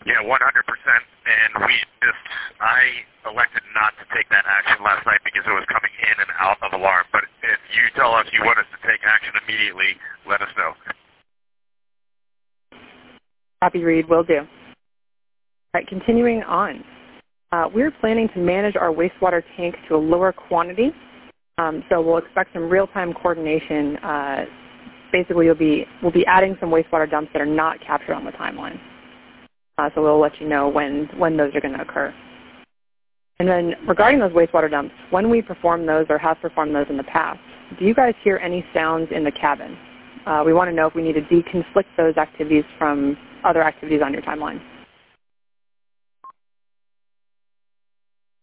Yeah, 100%. And I elected not to take that action last night because it was coming in and out of alarm. But if you tell us you want us to take action immediately, let us know. Copy, Reed. Will do. All right, continuing on. We're planning to manage our wastewater tank to a lower quantity. So we'll expect some real-time coordination. Basically, we'll be adding some wastewater dumps that are not captured on the timeline. So we'll let you know when those are going to occur. And then regarding those wastewater dumps, when we perform those or have performed those in the past, do you guys hear any sounds in the cabin? We want to know if we need to deconflict those activities from other activities on your timeline.